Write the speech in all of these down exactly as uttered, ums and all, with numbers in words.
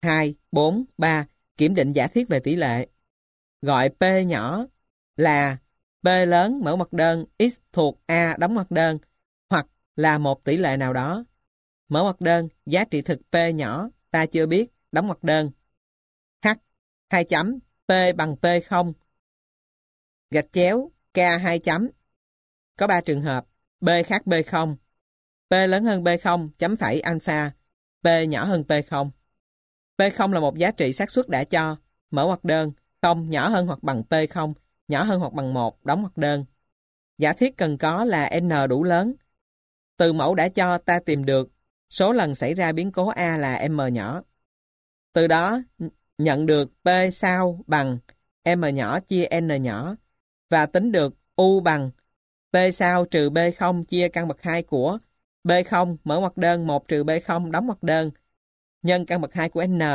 hai, bốn, ba kiểm định giả thiết về tỷ lệ. Gọi P nhỏ là P lớn mở ngoặc đơn x thuộc A đóng ngoặc đơn hoặc là một tỷ lệ nào đó. Mở ngoặc đơn giá trị thực P nhỏ ta chưa biết đóng ngoặc đơn. H hai chấm P bằng P không gạch chéo K hai chấm. Có ba trường hợp B khác B không. P lớn hơn B không chấm phẩy alpha, P nhỏ hơn P không. P không là một giá trị xác suất đã cho, mở ngoặc đơn, không nhỏ hơn hoặc bằng P không, nhỏ hơn hoặc bằng một, đóng ngoặc đơn. Giả thiết cần có là N đủ lớn. Từ mẫu đã cho ta tìm được số lần xảy ra biến cố A là M nhỏ. Từ đó nhận được P sau bằng M nhỏ chia N nhỏ và tính được U bằng P sau trừ B không chia căn bậc hai của B không mở ngoặc đơn một trừ B không đóng ngoặc đơn nhân căn bậc hai của N.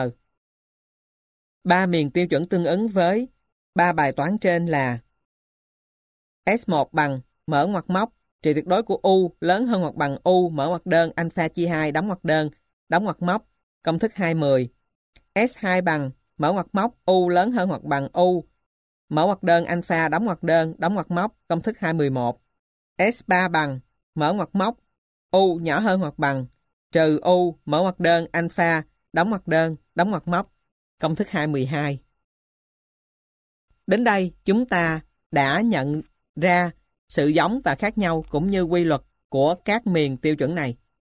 Ba miền tiêu chuẩn tương ứng với ba bài toán trên là S một bằng mở ngoặc móc trị tuyệt đối của U lớn hơn hoặc bằng U mở ngoặc đơn alpha chia hai đóng ngoặc đơn đóng ngoặc móc công thức hai mươi. S hai bằng mở ngoặc móc U lớn hơn hoặc bằng U mở ngoặc đơn alpha đóng ngoặc đơn đóng ngoặc móc công thức hai mươi mốt. S ba bằng mở ngoặc móc U nhỏ hơn hoặc bằng trừ U mở ngoặc đơn alpha đóng ngoặc đơn đóng ngoặc móc công thức hai mươi hai. Đến đây chúng ta đã nhận ra sự giống và khác nhau cũng như quy luật của các miền tiêu chuẩn này.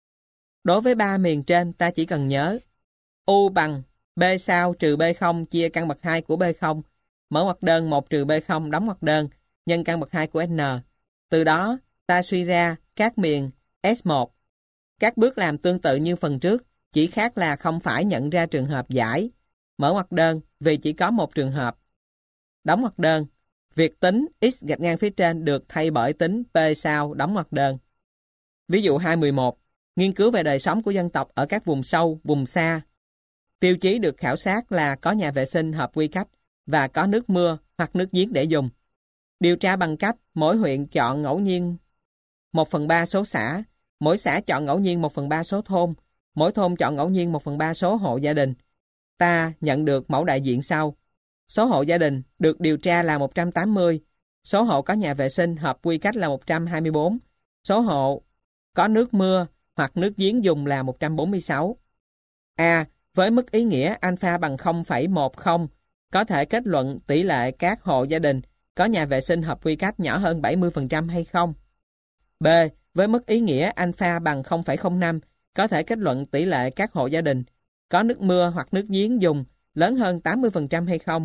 Đối với ba miền trên ta chỉ cần nhớ U bằng B sau trừ B không chia căn bậc hai của B không mở ngoặc đơn một trừ B không đóng ngoặc đơn nhân căn bậc hai của N. Từ đó ta suy ra các miền S một. Các bước làm tương tự như phần trước, chỉ khác là không phải nhận ra trường hợp giải mở ngoặc đơn vì chỉ có một trường hợp. Đóng ngoặc đơn, việc tính x gạch ngang phía trên được thay bởi tính P sau đóng ngoặc đơn. Ví dụ hai mươi mốt, nghiên cứu về đời sống của dân tộc ở các vùng sâu, vùng xa. Tiêu chí được khảo sát là có nhà vệ sinh hợp quy cách và có nước mưa hoặc nước giếng để dùng. Điều tra bằng cách mỗi huyện chọn ngẫu nhiên một phần ba số xã, mỗi xã chọn ngẫu nhiên một phần ba số thôn, mỗi thôn chọn ngẫu nhiên một phần ba số hộ gia đình. Ta nhận được mẫu đại diện sau. Số hộ gia đình được điều tra là một trăm tám mươi, số hộ có nhà vệ sinh hợp quy cách là một trăm hai mươi bốn, số hộ có nước mưa hoặc nước giếng dùng là một trăm bốn mươi sáu. A. Với mức ý nghĩa alpha bằng không phẩy một không, có thể kết luận tỷ lệ các hộ gia đình có nhà vệ sinh hợp quy cách nhỏ hơn bảy mươi phần trăm hay không? B. Với mức ý nghĩa alpha bằng không phẩy không năm, có thể kết luận tỷ lệ các hộ gia đình có nước mưa hoặc nước giếng dùng lớn hơn tám mươi phần trăm hay không?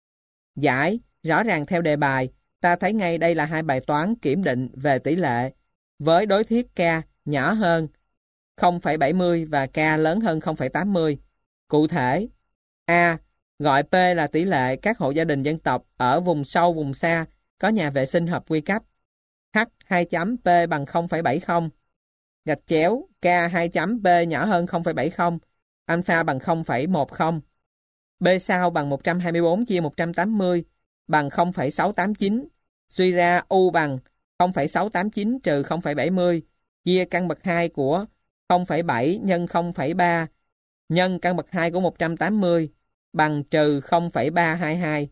Giải, rõ ràng theo đề bài, ta thấy ngay đây là hai bài toán kiểm định về tỷ lệ với đối thiết K nhỏ hơn không phẩy bảy mươi và K lớn hơn không phẩy tám mươi. Cụ thể, A. Gọi P là tỷ lệ các hộ gia đình dân tộc ở vùng sâu, vùng xa có nhà vệ sinh hợp quy cách. H hai chấm P bằng không phẩy bảy không. Gạch chéo K hai chấm P nhỏ hơn không phẩy bảy không. Alpha bằng không phẩy một không. B sau bằng một trăm hai mươi bốn chia một trăm tám mươi bằng không phẩy sáu tám chín. Suy ra U bằng không phẩy sáu tám chín trừ không phẩy bảy mươi chia căn bậc hai của không phẩy bảy nhân không phẩy ba nhân căn bậc hai của một trăm tám mươi bằng trừ không phẩy ba hai hai.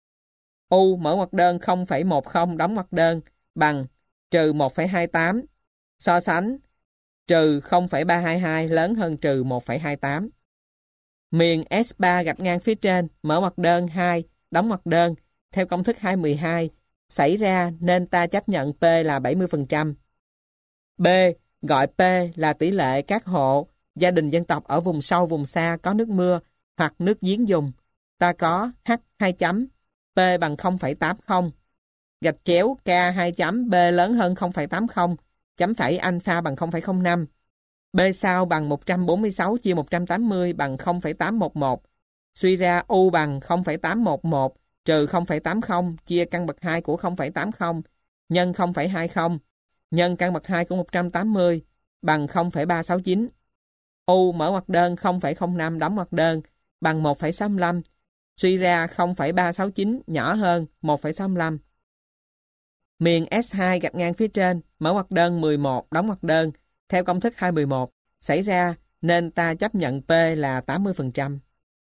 U mở ngoặc đơn không phẩy một không đóng ngoặc đơn bằng trừ một phẩy hai tám. So sánh trừ không phẩy ba hai hai lớn hơn trừ một phẩy hai tám. Miền S ba gạch ngang phía trên mở ngoặc đơn hai đóng ngoặc đơn theo công thức hai mươi hai xảy ra nên ta chấp nhận P là bảy mươi phần trăm. B. Gọi P là tỷ lệ các hộ gia đình dân tộc ở vùng sâu vùng xa có nước mưa hoặc nước giếng dùng. Ta có H hai chấm P bằng không phẩy tám không. Gạch chéo K hai chấm B lớn hơn không phẩy tám không chấm phẩy alpha bằng không phẩy không năm. B sau bằng một trăm bốn mươi sáu chia một trăm tám mươi bằng không phẩy tám một một. Suy ra U bằng không phẩy tám một một trừ không phẩy tám không chia căn bậc hai của không phẩy tám không nhân không phẩy hai không nhân căn bậc hai của một trăm tám mươi bằng không phẩy ba sáu chín. U mở ngoặc đơn không phẩy không năm đóng ngoặc đơn bằng một phẩy sáu lăm. Suy ra không phẩy ba sáu chín nhỏ hơn một phẩy sáu lăm. Miền S hai gạch ngang phía trên mở ngoặc đơn mười một đóng ngoặc đơn theo công thức hai mươi mốt xảy ra nên ta chấp nhận P là tám mươi phần trăm.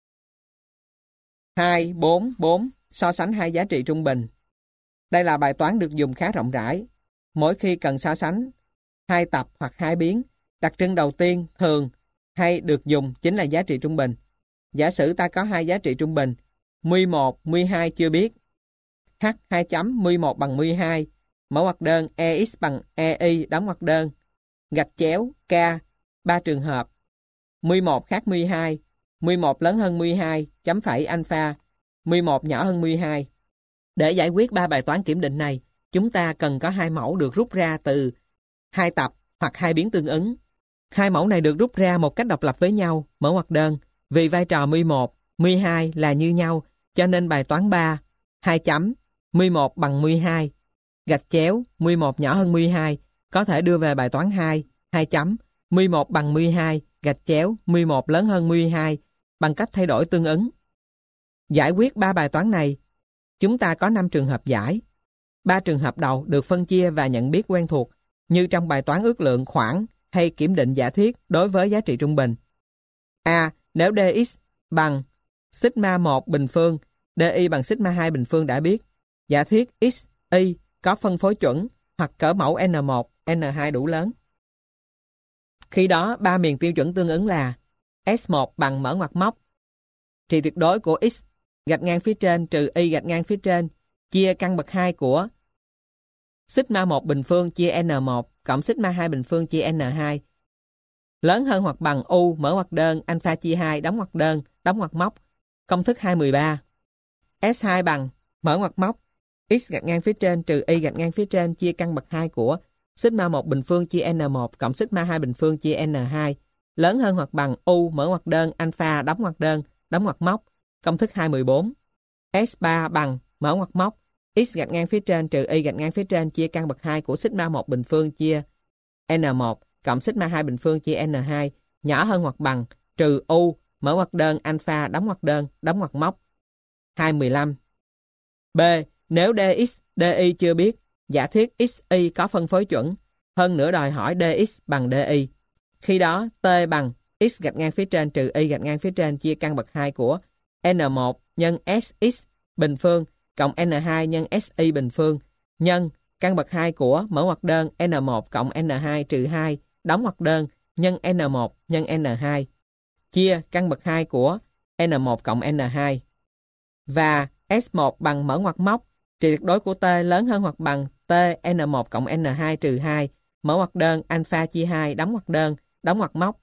hai, bốn, bốn. So sánh hai giá trị trung bình. Đây là bài toán được dùng khá rộng rãi. Mỗi khi cần so sánh hai tập hoặc hai biến, đặc trưng đầu tiên thường hay được dùng chính là giá trị trung bình. Giả sử ta có hai giá trị trung bình, mười một, mười hai chưa biết. H hai chấm mười một bằng mười hai, mở ngoặc đơn ex bằng ei đóng ngoặc đơn, gạch chéo k, ba trường hợp. mười một khác mười hai, mười một lớn hơn mười hai, chấm phẩy alpha, mười một nhỏ hơn mười hai. Để giải quyết ba bài toán kiểm định này, chúng ta cần có hai mẫu được rút ra từ hai tập hoặc hai biến tương ứng. Hai mẫu này được rút ra một cách độc lập với nhau, mở ngoặc đơn. Vì vai trò mười một, mười hai là như nhau, cho nên bài toán ba, hai chấm, mười một bằng mười hai, gạch chéo, mười một nhỏ hơn mười hai, có thể đưa về bài toán hai, hai chấm, mười một bằng mười hai, gạch chéo, mười một lớn hơn mười hai, bằng cách thay đổi tương ứng. Giải quyết ba bài toán này, chúng ta có năm trường hợp giải. Ba trường hợp đầu được phân chia và nhận biết quen thuộc, như trong bài toán ước lượng khoảng hay kiểm định giả thiết đối với giá trị trung bình. A. Nếu dx bằng sigma một bình phương, di bằng sigma hai bình phương đã biết, giả thiết x, y có phân phối chuẩn hoặc cỡ mẫu N một, N hai đủ lớn. Khi đó, ba miền tiêu chuẩn tương ứng là S một bằng mở ngoặc móc, trị tuyệt đối của x gạch ngang phía trên trừ y gạch ngang phía trên, chia căn bậc hai của sigma một bình phương chia N một cộng sigma hai bình phương chia N hai, lớn hơn hoặc bằng U mở ngoặc đơn alpha chia hai đóng ngoặc đơn đóng ngoặc móc, công thức hai mười ba. S hai bằng mở ngoặc móc x gạch ngang phía trên trừ y gạch ngang phía trên chia căn bậc hai của sigma một bình phương chia N một cộng sigma hai bình phương chia N hai, lớn hơn hoặc bằng U mở ngoặc đơn alpha đóng ngoặc đơn đóng ngoặc móc, công thức hai mười bốn. S ba bằng mở ngoặc móc x gạch ngang phía trên trừ y gạch ngang phía trên chia căn bậc hai của sigma một bình phương chia N một cộng sigma hai bình phương chia N hai, nhỏ hơn hoặc bằng trừ U mở ngoặc đơn alpha đóng ngoặc đơn đóng ngoặc móc. hai mười lăm. B. Nếu dx, di chưa biết, giả thiết x, y có phân phối chuẩn, hơn nữa đòi hỏi dx bằng di. Khi đó, t bằng x gạch ngang phía trên trừ y gạch ngang phía trên chia căn bậc hai của N một nhân sx bình phương cộng N hai nhân si bình phương nhân căn bậc hai của mở ngoặc đơn N một cộng N hai trừ hai đóng ngoặc đơn nhân N một nhân N hai chia căn bậc hai của N một cộng N hai. Và S một bằng mở ngoặc móc trị tuyệt đối của T lớn hơn hoặc bằng T N một cộng N hai trừ hai mở ngoặc đơn alpha chia hai đóng ngoặc đơn đóng ngoặc móc.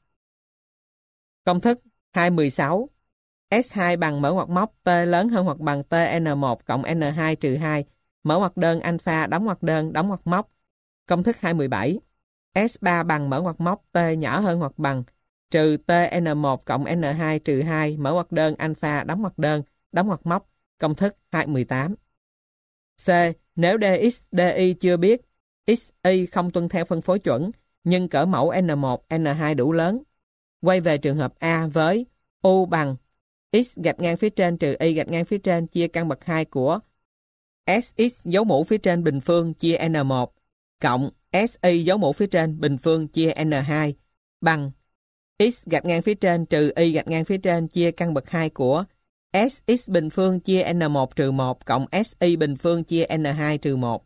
Công thức hai mười sáu. S hai bằng mở ngoặc móc T lớn hơn hoặc bằng T N một cộng N hai trừ hai mở ngoặc đơn alpha đóng ngoặc đơn đóng ngoặc móc. Công thức hai mười bảy. S ba bằng mở ngoặc móc T nhỏ hơn hoặc bằng trừ T N một cộng N hai trừ hai mở ngoặc đơn alpha đóng ngoặc đơn đóng ngoặc móc. Công thức hai mười tám. C. Nếu dx, di chưa biết, x, y không tuân theo phân phối chuẩn, nhưng cỡ mẫu N một, N hai đủ lớn. Quay về trường hợp A với U bằng x gạch ngang phía trên trừ y gạch ngang phía trên chia căn bậc hai của sx dấu mũ phía trên bình phương chia N một cộng si dấu mũ phía trên bình phương chia N hai bằng x gạch ngang phía trên trừ y gạch ngang phía trên chia căn bậc hai của sx bình phương chia N một trừ một cộng si bình phương chia N hai trừ một.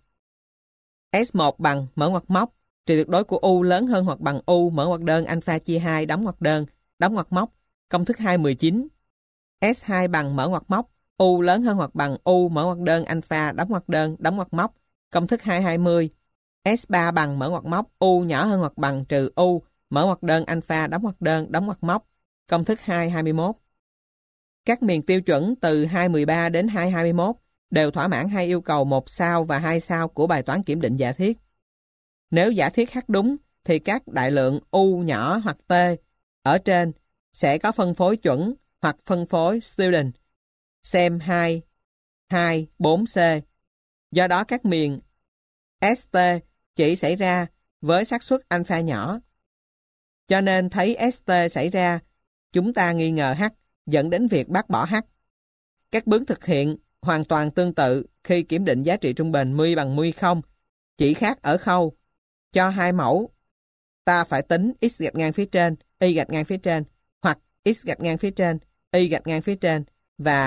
S một bằng mở ngoặc móc trị tuyệt đối của U lớn hơn hoặc bằng U mở ngoặc đơn alpha chia hai đóng ngoặc đơn đóng ngoặc móc. Công thức hai mười chín. S hai bằng mở ngoặc móc U lớn hơn hoặc bằng U mở ngoặc đơn alpha đóng ngoặc đơn đóng ngoặc móc. Công thức hai hai mươi. S ba bằng mở ngoặc móc U nhỏ hơn hoặc bằng trừ U mở ngoặc đơn alpha đóng ngoặc đơn đóng ngoặc móc. Công thức hai hai mươi mốt. Các miền tiêu chuẩn từ hai mười ba đến hai hai mươi mốt đều thỏa mãn hai yêu cầu một sao và hai sao của bài toán kiểm định giả thiết. Nếu giả thiết H đúng thì các đại lượng U nhỏ hoặc T ở trên sẽ có phân phối chuẩn hoặc phân phối student xem hai, hai, bốn C. Do đó các miền ét tê chỉ xảy ra với xác suất alpha nhỏ. Cho nên thấy ét tê xảy ra, chúng ta nghi ngờ H dẫn đến việc bác bỏ H. Các bước thực hiện hoàn toàn tương tự khi kiểm định giá trị trung bình mười bằng mười không, chỉ khác ở khâu cho hai mẫu ta phải tính x gạch ngang phía trên, y gạch ngang phía trên hoặc x gạch ngang phía trên, y gạch ngang phía trên và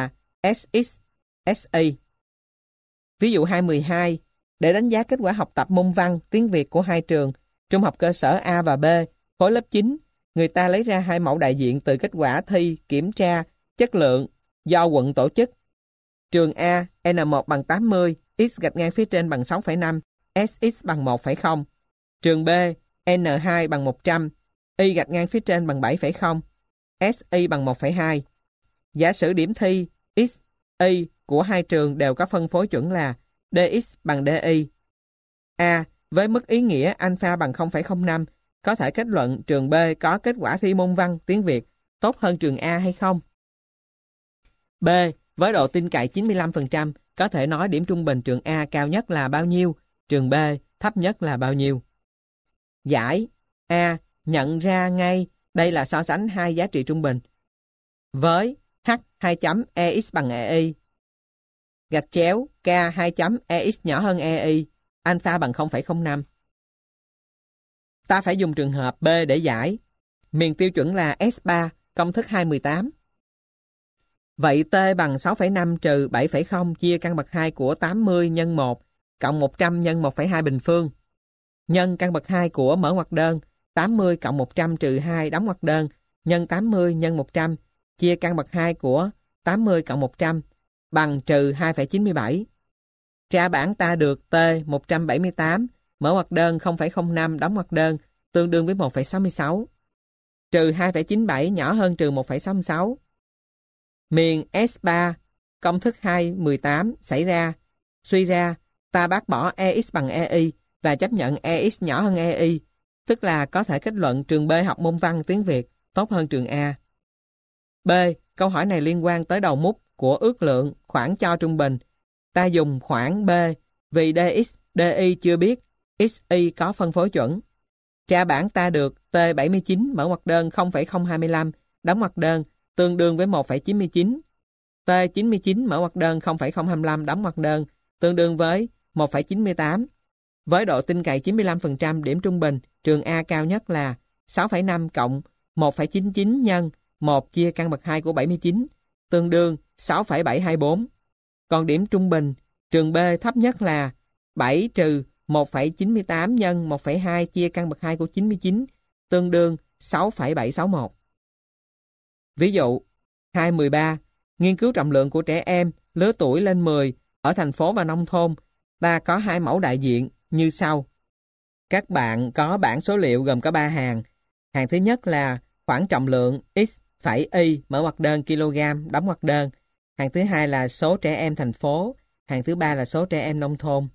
ét ích, ét a. Ví dụ hai mười hai, để đánh giá kết quả học tập môn văn, tiếng Việt của hai trường, trung học cơ sở A và B, khối lớp chín, người ta lấy ra hai mẫu đại diện từ kết quả thi, kiểm tra, chất lượng do quận tổ chức. Trường A, N một bằng tám mươi, X gạch ngang phía trên bằng sáu phẩy năm, ét ích bằng một phẩy không. Trường B, N hai bằng một trăm, Y gạch ngang phía trên bằng bảy phẩy không, ét a bằng một phẩy hai. Giả sử điểm thi X, Y của hai trường đều có phân phối chuẩn là đê ích bằng đê y. A. Với mức ý nghĩa alpha bằng không phẩy không năm, có thể kết luận trường B có kết quả thi môn văn, tiếng Việt tốt hơn trường A hay không? B. Với độ tin cậy chín mươi lăm phần trăm, có thể nói điểm trung bình trường A cao nhất là bao nhiêu, trường B thấp nhất là bao nhiêu? Giải A. Nhận ra ngay đây là so sánh hai giá trị trung bình với H hai chấm E X bằng E Y, gạch chéo K hai chấm E X nhỏ hơn E Y, alpha bằng không phẩy không năm. Ta phải dùng trường hợp B để giải. Miền tiêu chuẩn là S ba, công thức hai mười tám. Vậy T bằng sáu phẩy năm trừ bảy phẩy không chia căn bậc hai của tám mươi nhân một cộng một trăm nhân một phẩy hai bình phương. Nhân căn bậc hai của mở ngoặc đơn tám mươi cộng một trăm trừ hai đóng ngoặc đơn nhân tám mươi nhân một trăm chia căn bậc hai của tám mươi cộng một trăm bằng trừ hai phẩy chín mươi bảy. Trả bảng ta được T một trăm bảy mươi tám, mở ngoặc đơn không phẩy không năm đóng ngoặc đơn tương đương với một phẩy sáu mươi sáu. Trừ hai phẩy chín mươi bảy nhỏ hơn trừ một phẩy sáu mươi sáu. Miền S ba, công thức hai mười tám xảy ra. Suy ra, ta bác bỏ E X bằng E Y và chấp nhận E X nhỏ hơn E Y, tức là có thể kết luận trường B học môn văn tiếng Việt tốt hơn trường A. B. Câu hỏi này liên quan tới đầu mút của ước lượng khoảng cho trung bình. Ta dùng khoảng B vì đê ích, đê y chưa biết, ích y có phân phối chuẩn. Trả bảng ta được T bảy mươi chín mở ngoặc đơn không phẩy không hai lăm đóng ngoặc đơn tương đương với một phẩy chín mươi chín. T chín mươi chín mở ngoặc đơn không phẩy không hai lăm đóng ngoặc đơn tương đương với một phẩy chín mươi tám. Với độ tin cậy chín mươi lăm phần trăm, điểm trung bình trường A cao nhất là sáu phẩy năm cộng một phẩy chín mươi chín nhân một chia căn bậc hai của bảy mươi chín tương đương sáu phẩy bảy hai bốn. Còn điểm trung bình trường B thấp nhất là bảy trừ một phẩy chín mươi tám nhân một phẩy hai chia căn bậc hai của chín mươi chín tương đương sáu phẩy bảy sáu mốt. Ví dụ hai mười ba, nghiên cứu trọng lượng của trẻ em lứa tuổi lên mười ở thành phố và nông thôn. Ta có hai mẫu đại diện như sau. Các bạn có bảng số liệu gồm có ba hàng. Hàng thứ nhất là khoảng trọng lượng X phẩy Y mở ngoặc đơn kg đóng ngoặc đơn. Hàng thứ hai là số trẻ em thành phố. Hàng thứ ba là số trẻ em nông thôn.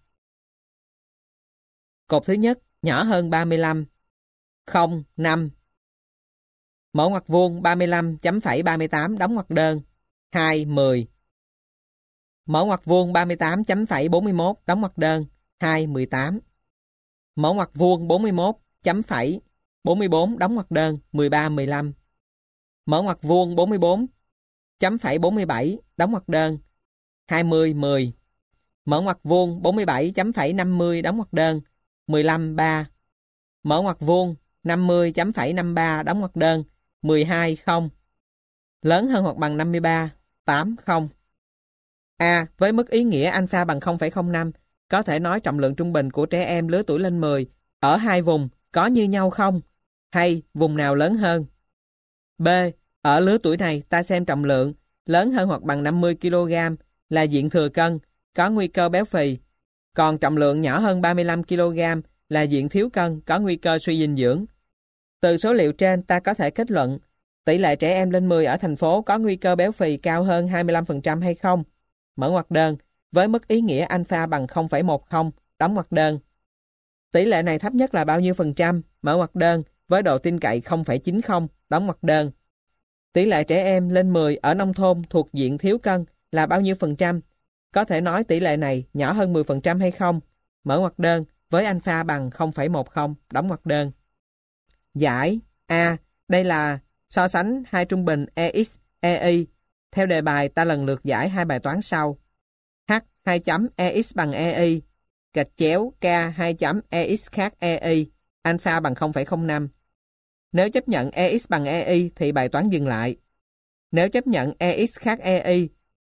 Cột thứ nhất nhỏ hơn ba mươi lăm, không, năm. Mở ngoặc vuông ba mươi lăm chấm phẩy ba mươi tám đóng ngoặc đơn, hai, mười. Mở ngoặc vuông ba mươi tám chấm phẩy bốn mươi mốt đóng ngoặc đơn, hai, mười tám. Mở ngoặc vuông bốn mươi mốt chấm phẩy bốn mươi bốn đóng ngoặc đơn, mười ba, mười lăm. Mở ngoặc vuông bốn mươi bốn chấm phẩy bốn mươi bảy đóng ngoặc đơn, hai mươi, mười. Mở ngoặc vuông bốn mươi bảy chấm phẩy năm mươi đóng ngoặc đơn, mười lăm, ba. Mở ngoặc vuông năm mươi chấm phẩy năm mươi ba đóng ngoặc đơn, mười hai, không. Lớn hơn hoặc bằng năm mươi ba, tám, không. A. Với mức ý nghĩa alpha bằng không phẩy không năm, có thể nói trọng lượng trung bình của trẻ em lứa tuổi lên mười ở hai vùng có như nhau không? Hay vùng nào lớn hơn? B. Ở lứa tuổi này ta xem trọng lượng lớn hơn hoặc bằng năm mươi ki lô gam là diện thừa cân, có nguy cơ béo phì. Còn trọng lượng nhỏ hơn ba mươi lăm ki lô gam là diện thiếu cân, có nguy cơ suy dinh dưỡng. Từ số liệu trên ta có thể kết luận tỷ lệ trẻ em lên mười ở thành phố có nguy cơ béo phì cao hơn hai mươi lăm phần trăm hay không? Mở ngoặc đơn với mức ý nghĩa alpha bằng không phẩy một không đóng ngoặc đơn. Tỷ lệ này thấp nhất là bao nhiêu phần trăm? Mở ngoặc đơn với độ tin cậy không phẩy chín không đóng ngoặc đơn. Tỷ lệ trẻ em lên mười ở nông thôn thuộc diện thiếu cân là bao nhiêu phần trăm? Có thể nói tỷ lệ này nhỏ hơn mười phần trăm hay không? Mở ngoặc đơn với alpha bằng không phẩy một không đóng ngoặc đơn. Giải A. Đây là so sánh hai trung bình E X, E Y. Theo đề bài ta lần lượt giải hai bài toán sau. H hai chấm E X bằng E Y, gạch chéo K hai chấm E X khác E Y, alpha bằng không phẩy không năm. Nếu chấp nhận E X bằng E Y thì bài toán dừng lại. Nếu chấp nhận E X khác E Y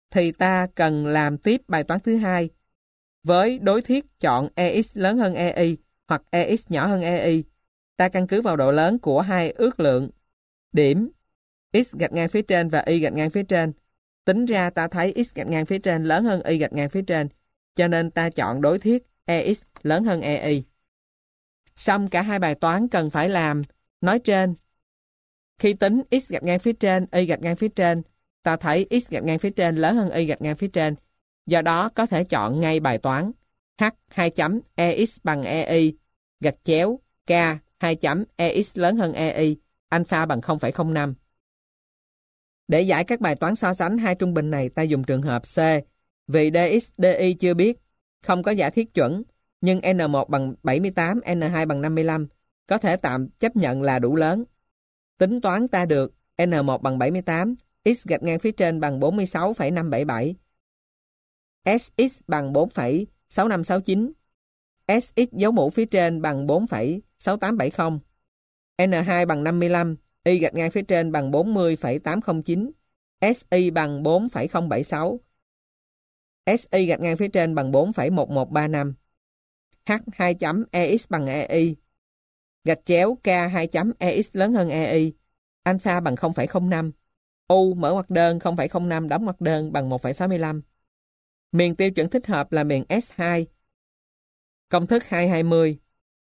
thì ta cần làm tiếp bài toán thứ hai. Với đối thiết chọn Ex lớn hơn Ei hoặc Ex nhỏ hơn Ei, ta căn cứ vào độ lớn của hai ước lượng điểm x gạch ngang phía trên và y gạch ngang phía trên. Tính ra ta thấy x gạch ngang phía trên lớn hơn y gạch ngang phía trên, cho nên ta chọn đối thiết Ex lớn hơn Ei. Xong cả hai bài toán cần phải làm nói trên. Khi tính x gạch ngang phía trên, y gạch ngang phía trên, ta thấy x gạch ngang phía trên lớn hơn y gạch ngang phía trên. Do đó có thể chọn ngay bài toán h hai chấm Ex bằng Ei gạch chéo k hai chấm Ex lớn hơn Ei, alpha bằng không phẩy không năm. Để giải các bài toán so sánh hai trung bình này, ta dùng trường hợp C. Vì dx, dy chưa biết, không có giả thiết chuẩn, nhưng N một bằng bảy mươi tám, N hai bằng năm mươi lăm, có thể tạm chấp nhận là đủ lớn. Tính toán ta được N một bằng bảy mươi tám, x gạch ngang phía trên bằng bốn mươi sáu phẩy năm bảy bảy, Sx bằng bốn phẩy sáu năm sáu chín, Sx dấu mũ phía trên bằng bốn phẩy sáu tám bảy không, N hai bằng năm mươi lăm, y gạch ngang phía trên bằng bốn mươi phẩy tám không chín, Si bằng bốn phẩy không bảy sáu, Si gạch ngang phía trên bằng bốn phẩy một một ba năm, H hai chấm Ex bằng Ei, gạch chéo K hai chấm Ex lớn hơn Ei, alpha bằng không phẩy không năm, U mở ngoặc đơn không phẩy không năm đóng ngoặc đơn bằng một phẩy sáu mươi lăm. Miền tiêu chuẩn thích hợp là miền S hai. Công thức hai trăm hai mươi.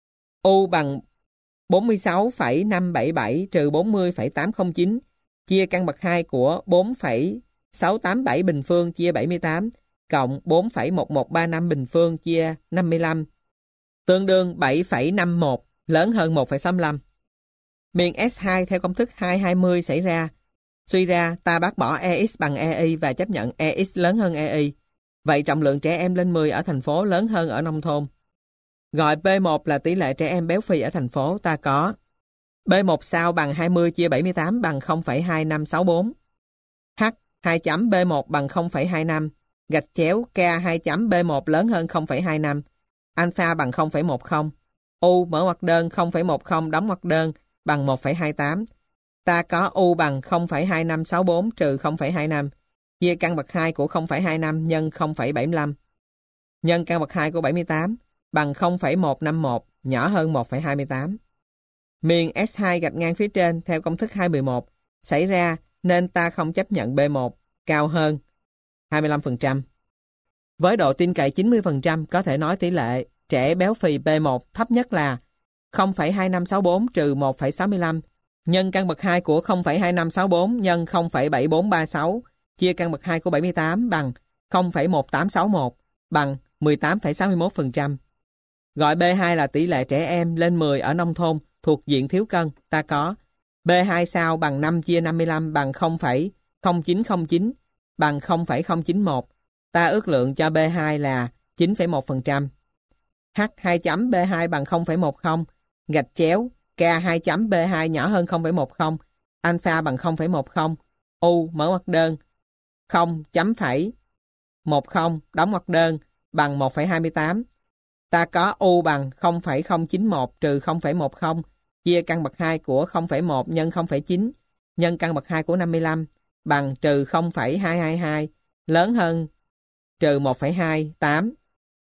U bằng bốn mươi sáu phẩy năm bảy bảy trừ bốn mươi phẩy tám không chín chia căn bậc hai của bốn phẩy sáu tám bảy bình phương chia bảy mươi tám cộng bốn phẩy một một ba năm bình phương chia năm mươi lăm tương đương bảy phẩy năm mốt lớn hơn một phẩy sáu mươi lăm. Miền S hai theo công thức hai trăm hai mươi xảy ra. Suy ra ta bác bỏ Ex bằng Ei và chấp nhận Ex lớn hơn Ei. Vậy trọng lượng trẻ em lên mười ở thành phố lớn hơn ở nông thôn. Gọi P một là tỷ lệ trẻ em béo phì ở thành phố, ta có B một sao bằng hai mươi chia bảy mươi tám bằng không phẩy hai năm sáu bốn. H hai chấm B một bằng không phẩy hai năm, gạch chéo K hai chấm B một lớn hơn không phẩy hai năm, alpha bằng không phẩy một không. U mở ngoặc đơn không phẩy một không đóng ngoặc đơn bằng một phẩy hai tám. Ta có U bằng không phẩy hai năm sáu bốn trừ không phẩy hai năm, chia căn bậc hai của không phẩy hai năm nhân không phẩy bảy mươi lăm, nhân căn bậc hai của bảy mươi tám bằng không phẩy một năm mốt, nhỏ hơn một phẩy hai mươi tám. Miền S hai gạch ngang phía trên theo công thức hai trăm mười một xảy ra nên ta không chấp nhận B một cao hơn hai mươi lăm phần trăm. Với độ tin cậy chín mươi phần trăm có thể nói tỷ lệ trẻ béo phì P một thấp nhất là không phẩy hai năm sáu bốn trừ một phẩy sáu mươi lăm nhân căn bậc hai của không phẩy hai năm sáu bốn nhân không phẩy bảy bốn ba sáu chia căn bậc hai của bảy mươi tám bằng không phẩy một tám sáu mốt bằng mười tám phẩy sáu mươi mốt phần trăm. Gọi B hai là tỷ lệ trẻ em lên mười ở nông thôn thuộc diện thiếu cân, ta có B hai sao bằng năm chia năm mươi lăm bằng không phẩy không chín không chín bằng không phẩy không chín mốt. Ta ước lượng cho B hai là chín phẩy một phần trăm. H hai chấm B hai bằng không phẩy một không, gạch chéo K hai chấm B hai nhỏ hơn không phẩy một không, alpha bằng không phẩy một không, U mở ngoặc đơn không chấm phẩy một không đóng ngoặc đơn bằng một phẩy hai mươi tám. Ta có U bằng không phẩy không chín mốt trừ không phẩy một không chia căn bậc hai của không phẩy một nhân không phẩy chín nhân căn bậc hai của năm mươi lăm bằng trừ không phẩy hai hai hai lớn hơn trừ một phẩy hai mươi tám.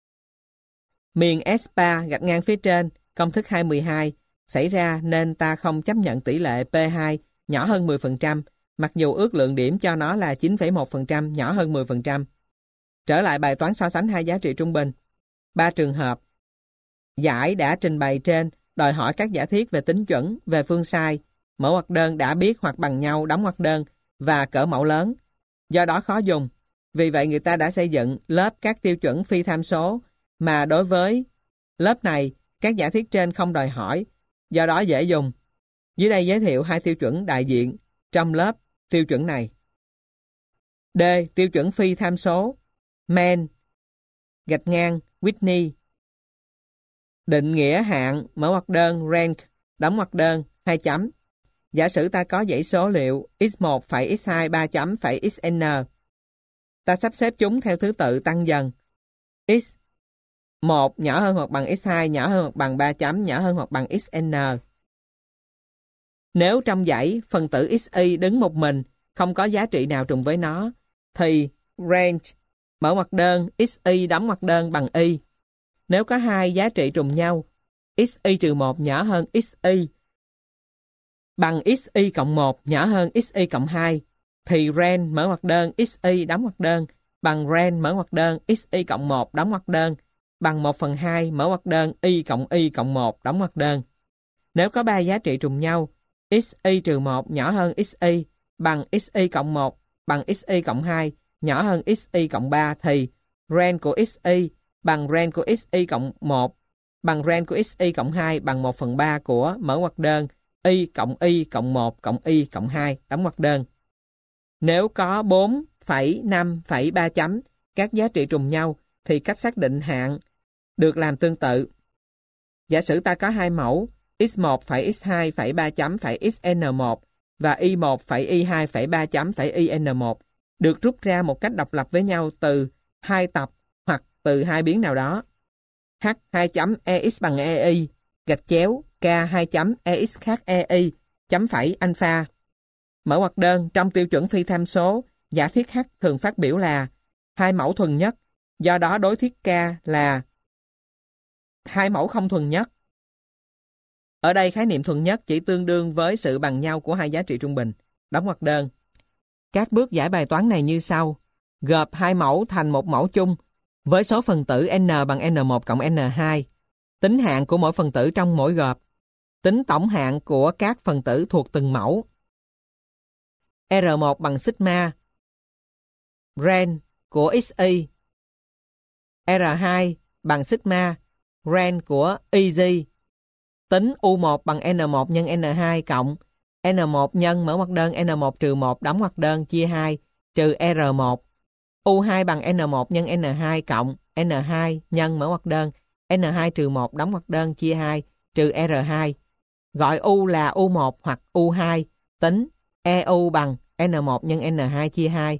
Miền S ba gạch ngang phía trên công thức hai trăm mười hai xảy ra nên ta không chấp nhận tỷ lệ P hai nhỏ hơn mười phần trăm mặc dù ước lượng điểm cho nó là chín phẩy một phần trăm nhỏ hơn mười phần trăm. Trở lại bài toán so sánh hai giá trị trung bình. Ba trường hợp. Giải đã trình bày trên đòi hỏi các giả thiết về tính chuẩn, về phương sai, mở ngoặc đơn đã biết hoặc bằng nhau đóng ngoặc đơn và cỡ mẫu lớn. Do đó khó dùng. Vì vậy người ta đã xây dựng lớp các tiêu chuẩn phi tham số mà đối với lớp này các giả thiết trên không đòi hỏi, do đó dễ dùng. Dưới đây giới thiệu hai tiêu chuẩn đại diện trong lớp tiêu chuẩn này. D. Tiêu chuẩn phi tham số Men gạch ngang Whitney. Định nghĩa hạn mở ngoặc đơn rank đóng ngoặc đơn hai chấm. Giả sử ta có dãy số liệu x một phẩy x hai ba chấm phẩy xn. Ta sắp xếp chúng theo thứ tự tăng dần. x một nhỏ hơn hoặc bằng x hai nhỏ hơn hoặc bằng ba chấm nhỏ hơn hoặc bằng xn. Nếu trong dãy phần tử xy đứng một mình không có giá trị nào trùng với nó thì range mở ngoặc đơn xy đóng ngoặc đơn bằng y. Nếu có hai giá trị trùng nhau, xy trừ một nhỏ hơn xy bằng xy cộng một nhỏ hơn xy cộng hai, thì range mở ngoặc đơn xy đóng ngoặc đơn bằng range mở ngoặc đơn xy cộng một đóng ngoặc đơn bằng một phần hai mở ngoặc đơn y cộng y cộng một đóng ngoặc đơn. Nếu có ba giá trị trùng nhau, xy trừ một nhỏ hơn xy bằng xy cộng một bằng xy cộng hai nhỏ hơn xy cộng ba, thì range của xy bằng range của xy cộng một bằng range của xy cộng hai bằng một phần ba của mở ngoặc đơn y cộng y cộng một cộng y cộng hai đóng ngoặc đơn. Nếu có bốn phẩy năm phẩy ba chấm các giá trị trùng nhau, thì cách xác định hạn được làm tương tự. Giả sử ta có hai mẫu x một phẩy x hai phẩy ba chấm phẩy xn một và y một phẩy y hai phẩy ba chấm phẩy yn một được rút ra một cách độc lập với nhau từ hai tập hoặc từ hai biến nào đó. H hai chấm ex bằng ei gạch chéo k hai chấm ex khác ei chấm phẩy alpha. Mở ngoặc đơn trong tiêu chuẩn phi tham số, giả thiết H thường phát biểu là hai mẫu thuần nhất, do đó đối thiết K là hai mẫu không thuần nhất. Ở đây khái niệm thuần nhất chỉ tương đương với sự bằng nhau của hai giá trị trung bình. Đóng ngoặc đơn. Các bước giải bài toán này như sau. Gộp hai mẫu thành một mẫu chung với số phần tử n bằng n một cộng n hai. Tính hạn của mỗi phần tử trong mỗi gộp. Tính tổng hạn của các phần tử thuộc từng mẫu. R một bằng sigma range của xy. R hai bằng sigma range của y. Tính u một bằng n một nhân n hai cộng n một nhân mở ngoặc đơn n một trừ một đóng ngoặc đơn chia hai trừ R một. u hai bằng n một nhân n hai cộng n hai nhân mở ngoặc đơn n hai trừ một đóng ngoặc đơn chia hai trừ R hai. Gọi u là u một hoặc u hai. Tính e u bằng n một nhân n hai chia hai.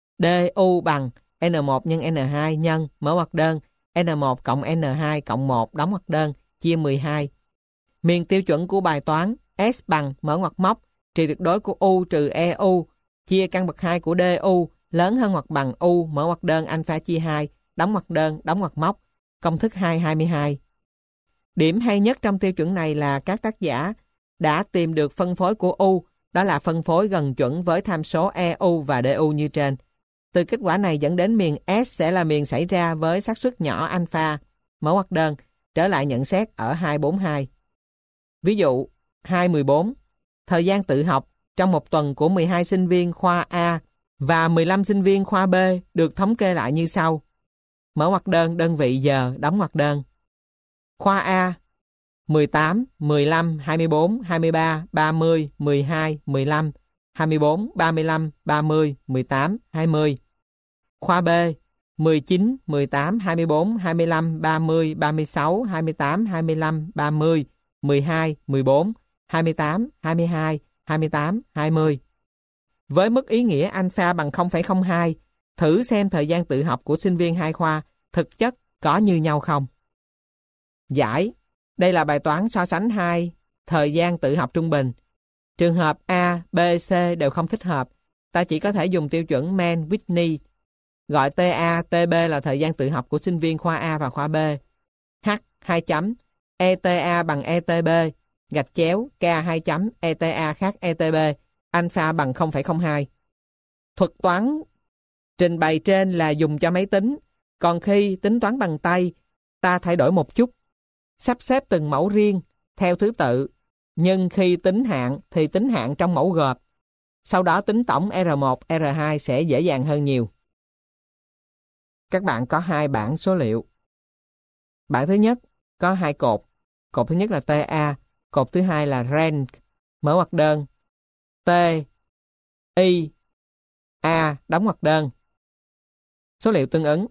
Du bằng n một nhân n hai nhân mở ngoặc đơn n một cộng n hai cộng một đóng ngoặc đơn chia mười hai. Miền tiêu chuẩn của bài toán S bằng mở ngoặc móc trừ tuyệt đối của U trừ e u chia căn bậc hai của du lớn hơn hoặc bằng U mở ngoặc đơn alpha chia hai đóng ngoặc đơn đóng ngoặc móc. Công thức hai hai mươi hai. Điểm hay nhất trong tiêu chuẩn này là các tác giả đã tìm được phân phối của U, đó là phân phối gần chuẩn với tham số e u và du như trên. Từ kết quả này dẫn đến miền S sẽ là miền xảy ra với xác suất nhỏ alpha, mở ngoặc đơn, trở lại nhận xét ở hai bốn hai. Ví dụ hai mười bốn. Thời gian tự học trong một tuần của mười hai sinh viên khoa A và mười lăm sinh viên khoa B được thống kê lại như sau. Mở ngoặc đơn đơn vị giờ đóng ngoặc đơn. Khoa A mười tám, mười lăm, hai mươi bốn, hai mươi ba, ba mươi, mười hai, mười lăm, hai mươi bốn, ba mươi lăm, ba mươi, mười tám, hai mươi. Khoa B mười chín, mười tám, hai mươi bốn, hai mươi lăm, ba mươi, ba mươi sáu, hai mươi tám, hai mươi lăm, ba mươi, mười hai, mười bốn, hai mươi tám, hai mươi hai, hai mươi tám, hai mươi. Với mức ý nghĩa alpha bằng không phẩy không hai, thử xem thời gian tự học của sinh viên hai khoa thực chất có như nhau không. Giải. Đây là bài toán so sánh hai thời gian tự học trung bình. Trường hợp A, B, C đều không thích hợp. Ta chỉ có thể dùng tiêu chuẩn Mann-Whitney. Gọi tê a, tê bê là thời gian tự học của sinh viên khoa A và khoa B. H hai chấm e tê a bằng e tê bê gạch chéo K hai chấm e tê a khác e tê bê alpha bằng không phẩy không hai. Thuật toán trình bày trên là dùng cho máy tính, còn khi tính toán bằng tay, ta thay đổi một chút, sắp xếp từng mẫu riêng theo thứ tự, nhưng khi tính hạn thì tính hạn trong mẫu gộp. Sau đó tính tổng R một, R hai sẽ dễ dàng hơn nhiều. Các bạn có hai bảng số liệu. Bảng thứ nhất có hai cột. Cột thứ nhất là tê a, cột thứ hai là range, mở ngoặc đơn, T, Y, A, đóng ngoặc đơn. Số liệu tương ứng.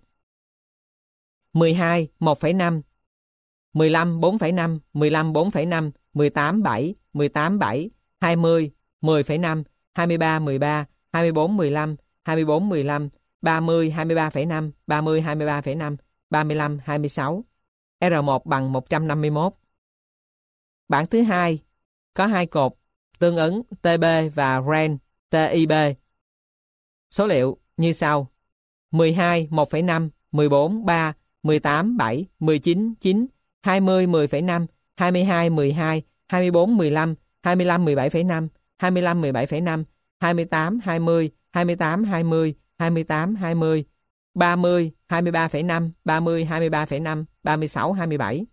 mười hai, một phẩy năm, mười lăm, bốn phẩy năm, mười lăm, bốn phẩy năm, mười tám, bảy, mười tám, bảy, hai mươi, mười phẩy năm, hai mươi ba, mười ba, hai mươi bốn, mười lăm, hai mươi bốn, mười lăm, ba mươi, hai mươi ba phẩy năm, ba mươi, hai mươi ba phẩy năm, ba mươi lăm, hai mươi sáu. R một bằng một trăm năm mươi mốt. Bảng thứ hai có hai cột tương ứng tê bê và range tê i bê. Số liệu như sau. mười hai, một phẩy năm, mười bốn, ba, mười tám, bảy, mười chín, chín, hai mươi, mười phẩy năm, hai mươi hai, mười hai, hai mươi bốn, mười lăm, hai mươi lăm, mười bảy phẩy năm, hai mươi lăm, mười bảy phẩy năm, hai mươi tám, hai mươi, hai mươi tám, hai mươi, hai mươi tám, hai mươi, ba mươi, hai mươi ba phẩy năm, ba mươi, hai mươi ba phẩy năm, ba mươi sáu, hai mươi bảy.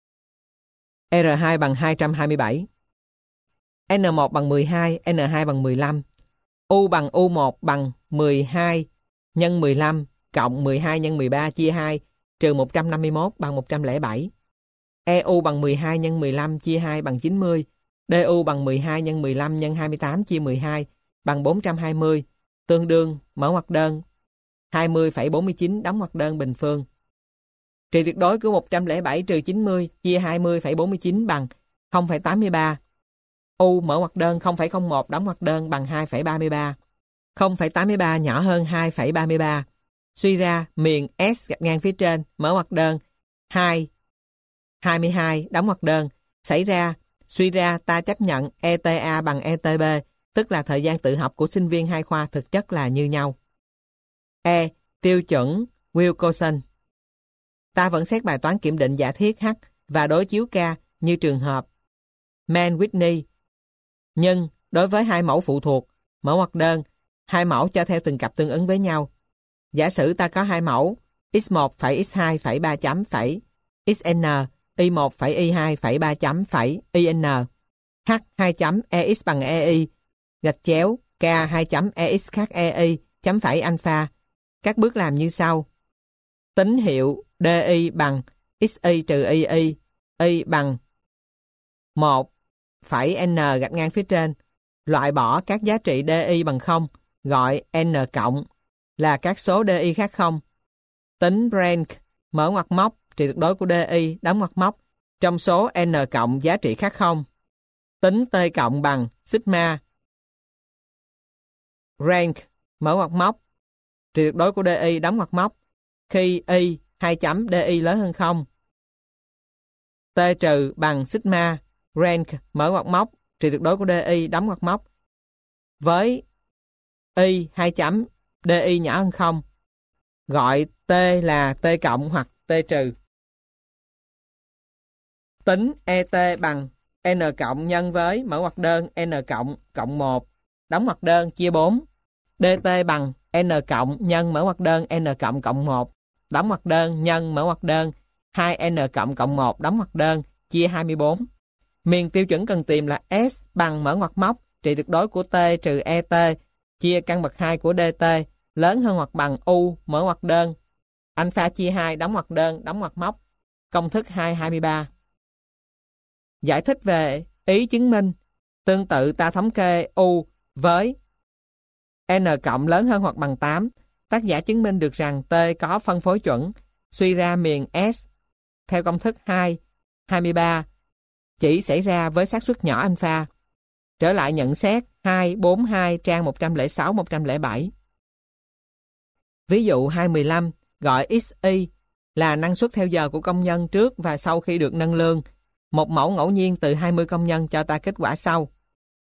R hai bằng hai trăm hai mươi bảy. N một bằng mười hai, N hai bằng mười lăm. U bằng U một bằng mười hai nhân mười lăm cộng mười hai nhân mười ba chia hai trừ một trăm năm mươi mốt bằng một trăm lẻ bảy. E U bằng mười hai nhân mười lăm chia hai bằng chín mươi. D U bằng mười hai nhân mười lăm nhân hai mươi tám chia mười hai bằng bốn trăm hai mươi, tương đương mở ngoặc đơn hai mươi phẩy bốn mươi chín đóng ngoặc đơn bình phương. Trị tuyệt đối của một trăm lẻ bảy trừ chín mươi chia hai mươi phẩy bốn mươi chín bằng không phẩy tám mươi ba. U mở ngoặc đơn không phẩy không một đóng ngoặc đơn bằng hai phẩy ba mươi ba. không phẩy tám mươi ba nhỏ hơn hai phẩy ba mươi ba. Suy ra miền S gạch ngang phía trên mở ngoặc đơn hai, hai mươi hai đóng ngoặc đơn. Xảy ra, suy ra ta chấp nhận E T A bằng E T B, tức là thời gian tự học của sinh viên hai khoa thực chất là như nhau. E. Tiêu chuẩn Wilcoxon. Ta vẫn xét bài toán kiểm định giả thiết H và đối chiếu K như trường hợp Mann-Whitney. Nhưng đối với hai mẫu phụ thuộc, mở ngoặc đơn, hai mẫu cho theo từng cặp tương ứng với nhau. Giả sử ta có hai mẫu x một phẩy x hai phẩy ba chấm phẩy xn, y một phẩy y hai phẩy ba chấm phẩy in, h hai chấm ex bằng ei, gạch chéo k hai chấm ex khác ei chấm phẩy alpha. Các bước làm như sau. Tín hiệu di bằng xy trừ y, y bằng một phẩy n gạch ngang phía trên, loại bỏ các giá trị di bằng không, gọi n cộng là các số di khác không. Tính rank mở ngoặc móc trị tuyệt đối của di đóng ngoặc móc trong số n cộng giá trị khác không. Tính t cộng bằng sigma rank mở ngoặc móc trị tuyệt đối của di đóng ngoặc móc khi y hai chấm di lớn hơn không. T trừ bằng sigma rank mở ngoặc móc trị tuyệt đối của di đóng ngoặc móc với y hai chấm di nhỏ hơn không, gọi t là t cộng hoặc t trừ. Tính et bằng n cộng nhân với mở ngoặc đơn n cộng cộng một đóng ngoặc đơn chia bốn. Dt bằng n cộng nhân mở ngoặc đơn n cộng cộng một đóng ngoặc đơn nhân mở ngoặc đơn hai n cộng cộng một đóng ngoặc đơn chia hai mươi bốn. Miền tiêu chuẩn cần tìm là S bằng mở ngoặc móc trị tuyệt đối của t trừ et chia căn bậc hai của dt lớn hơn hoặc bằng u mở ngoặc đơn alpha chia hai đóng ngoặc đơn đóng ngoặc móc công thức hai hai mươi ba. Giải thích về ý chứng minh. Tương tự ta thống kê u với n cộng lớn hơn hoặc bằng tám. Tác giả chứng minh được rằng t có phân phối chuẩn. Suy ra miền S theo công thức hai hai mươi ba chỉ xảy ra với xác suất nhỏ alpha. Trở lại nhận xét hai bốn hai trang một trăm lẻ sáu một trăm lẻ bảy. Ví dụ hai mười lăm gọi xy là năng suất theo giờ của công nhân trước và sau khi được nâng lương. Một mẫu ngẫu nhiên từ hai mươi công nhân cho ta kết quả sau.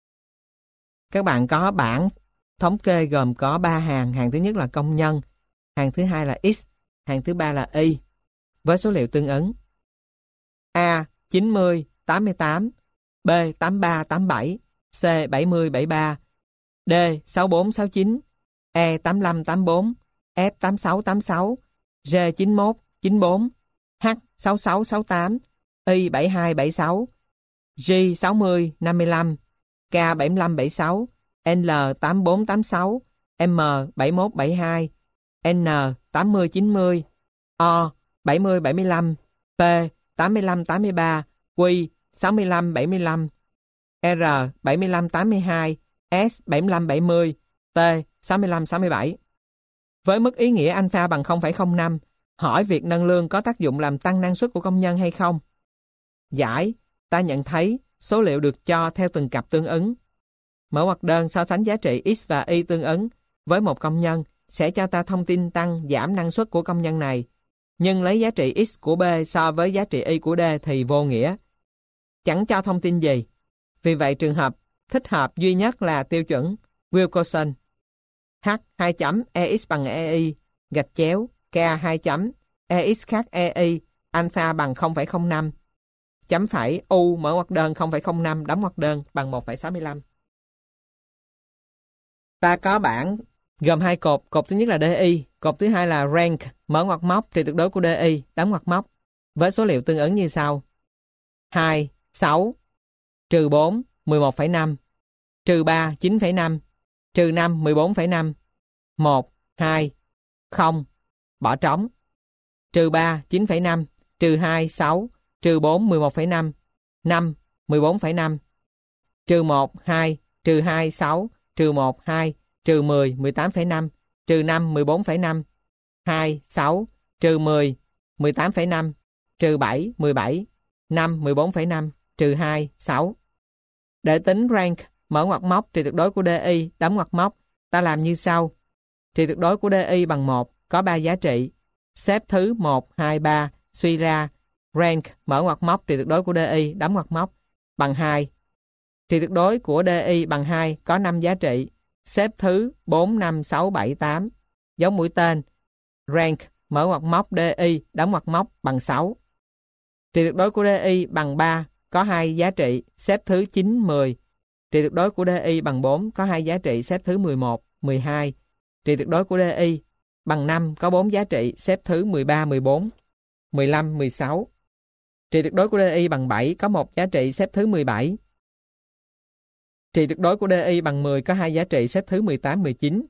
Các bạn có bảng thống kê gồm có ba hàng. Hàng thứ nhất là công nhân, hàng thứ hai là x, hàng thứ ba là y với số liệu tương ứng. A chín mươi, tám mươi tám, B tám mươi ba, tám mươi bảy, C bảy mươi, bảy mươi ba, D sáu mươi bốn, sáu mươi chín, E tám mươi lăm, tám mươi bốn, F tám mươi sáu, tám mươi sáu, G chín mươi mốt, chín mươi bốn, H sáu mươi sáu, sáu mươi tám, Y bảy mươi hai, bảy mươi sáu, G sáu mươi, năm mươi lăm, K bảy mươi lăm, bảy mươi sáu, L tám mươi bốn, tám mươi sáu, M bảy mươi mốt, bảy mươi hai, N tám mươi, chín mươi, O bảy mươi, bảy mươi lăm, P tám mươi lăm, tám mươi ba, Q sáu mươi lăm, bảy mươi lăm, R bảy mươi lăm, tám mươi hai, S bảy mươi lăm, bảy mươi, T sáu mươi lăm, sáu mươi bảy. Với mức ý nghĩa alpha bằng không phẩy không năm, hỏi việc nâng lương có tác dụng làm tăng năng suất của công nhân hay không? Giải, ta nhận thấy số liệu được cho theo từng cặp tương ứng. Mở ngoặc đơn so sánh giá trị X và Y tương ứng với một công nhân sẽ cho ta thông tin tăng giảm năng suất của công nhân này. Nhưng lấy giá trị X của B so với giá trị Y của D thì vô nghĩa. Chẳng cho thông tin gì. Vì vậy trường hợp thích hợp duy nhất là tiêu chuẩn Wilcoxon. H hai chấm ex bằng ei gạch chéo K hai chấm EX khác E Y alpha bằng không phẩy không năm chấm phẩy U mở ngoặc đơn không phẩy không năm đóng ngoặc đơn bằng một phẩy sáu mươi lăm. Ta có bảng gồm hai cột, cột thứ nhất là đê i, cột thứ hai là rank mở ngoặc móc trị tuyệt đối của đê i đóng ngoặc móc với số liệu tương ứng như sau: hai, sáu, trừ bốn, mười một phẩy năm, trừ ba, chín phẩy năm, trừ năm, mười bốn phẩy năm, một, hai, không, bỏ trống, trừ ba, chín phẩy năm, trừ hai, sáu, trừ bốn, mười một phẩy năm, năm, mười bốn phẩy năm, trừ một, hai, trừ hai, sáu, trừ một, hai, trừ mười, mười tám phẩy năm, trừ năm, mười bốn phẩy năm, hai, sáu, trừ mười, mười tám phẩy năm, trừ bảy, mười bảy, năm, mười bốn phẩy năm, trừ hai, sáu. Để tính rank mở ngoặc móc trị tuyệt đối của đê i đóng ngoặc móc, ta làm như sau. Trị tuyệt đối của đê i bằng một, có ba giá trị. Xếp thứ một, hai, ba, suy ra rank mở ngoặc móc trị tuyệt đối của đê i đóng ngoặc móc bằng hai. Trị tuyệt đối của đê i bằng hai có năm giá trị. Xếp thứ bốn, năm, sáu, bảy, tám, dấu mũi tên rank mở ngoặc móc đê i đóng ngoặc móc bằng sáu. Trị tuyệt đối của đê i bằng ba có hai giá trị. Xếp thứ chín, mười. Trị tuyệt đối của đê i bằng bốn có hai giá trị. Xếp thứ mười một, mười hai. Trị tuyệt đối của đê i bằng năm có bốn giá trị. Xếp thứ mười ba, mười bốn, mười lăm, mười sáu. Trị tuyệt đối của đê i bằng bảy có một giá trị. Xếp thứ mười bảy. Trị tuyệt đối của đê i bằng mười có hai giá trị. Xếp thứ mười tám, mười chín.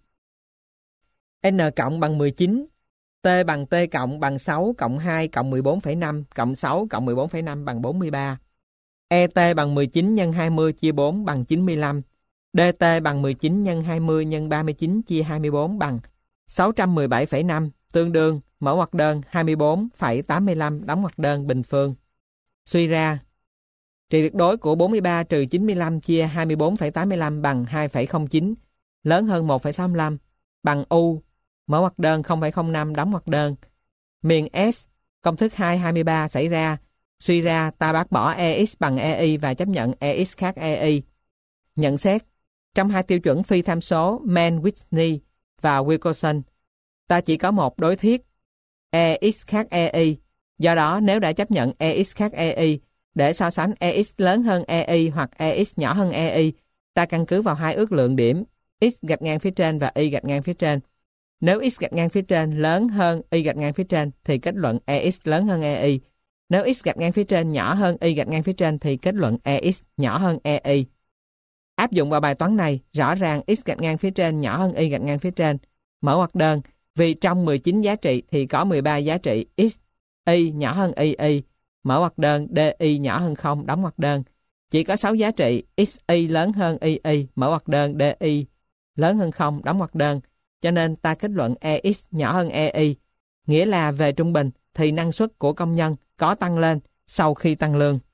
N cộng bằng mười chín. T bằng T cộng bằng sáu cộng hai cộng mười bốn phẩy năm cộng sáu cộng mười bốn phẩy năm bằng bốn mươi ba. E T bằng mười chín nhân hai mươi chia bốn bằng chín mươi lăm. D T bằng mười chín nhân hai mươi nhân ba mươi chín chia hai mươi bốn bằng sáu trăm mười bảy phẩy năm, tương đương mở ngoặc đơn hai mươi bốn phẩy tám mươi lăm đóng ngoặc đơn bình phương. Suy ra trị tuyệt đối của bốn mươi ba trừ chín mươi lăm chia hai mươi bốn phẩy tám mươi lăm bằng hai phẩy không chín, lớn hơn một phẩy sáu mươi lăm, bằng U mở ngoặc đơn không phẩy không năm đóng ngoặc đơn. Miền S, công thức hai, hai mươi ba xảy ra. Suy ra ta bác bỏ E X bằng E Y và chấp nhận E X khác E Y. Nhận xét, trong hai tiêu chuẩn phi tham số Mann-Whitney và Wilcoxon, ta chỉ có một đối thiết E X khác E Y. Do đó nếu đã chấp nhận E X khác E Y để so sánh E X lớn hơn E Y hoặc E X nhỏ hơn E Y, ta căn cứ vào hai ước lượng điểm X gạch ngang phía trên và Y gạch ngang phía trên. Nếu X gạch ngang phía trên lớn hơn Y gạch ngang phía trên thì kết luận E X lớn hơn E Y. Nếu X gạch ngang phía trên nhỏ hơn Y gạch ngang phía trên thì kết luận E X nhỏ hơn E Y. Áp dụng vào bài toán này, rõ ràng X gạch ngang phía trên nhỏ hơn Y gạch ngang phía trên. Mở ngoặc đơn, vì trong mười chín giá trị thì có mười ba giá trị X, Y nhỏ hơn Y, Y. Mở ngoặc đơn, D Y nhỏ hơn không, đóng ngoặc đơn. Chỉ có sáu giá trị X, Y lớn hơn Y, Y. Mở ngoặc đơn, D Y lớn hơn không, đóng ngoặc đơn. Cho nên ta kết luận E X nhỏ hơn E Y. Nghĩa là về trung bình thì năng suất của công nhân có tăng lên sau khi tăng lương.